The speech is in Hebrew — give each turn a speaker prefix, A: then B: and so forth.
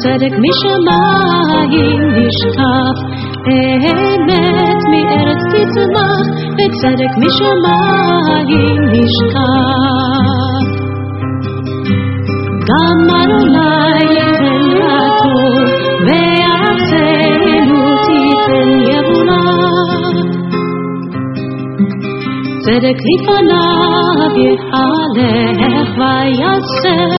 A: צדק משמיים נשקף, אמת מארץ תצמח, וצדק משמיים נשקף. גם אדוני ייתן הטוב, וארצנו תיתן יבולה. צדק לפניו יהלך ויעשה